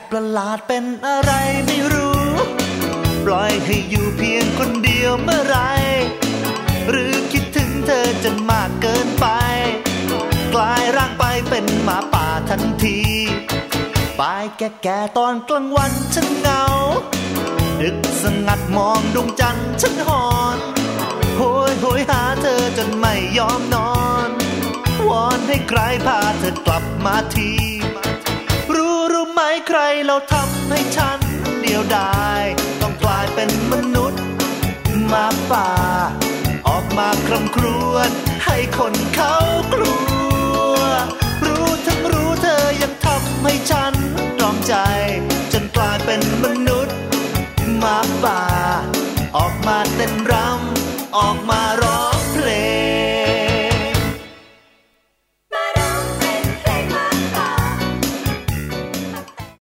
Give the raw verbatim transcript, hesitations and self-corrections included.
ประหลาดเป็นอะไรไม่รู้ปล่อยให้อยู่เพียงคนเดียวเมื่อไรหรือคิดถึงเธอจนมากเกินไปกลายร่างไปเป็นหมาป่าทันทีปลายแก่ๆตอนกลางวันฉันเหงาดึกสงัดมองดวงจันทร์ฉันหอนโหยโหยหาเธอจนไม่ยอมนอนวอนให้ใครพาเธอกลับมาทีรู้รู้ไหมใครเราทำให้ฉันเดียวดายต้องกลายเป็นมนุษย์หมาป่าออกมาคร่ำครวญให้คนเขากลัวรู้ทั้งรู้เธอยังทำให้ฉันตรอมใจจนกลายเป็นมนุษย์หมาป่าออกมาเต้นรำออก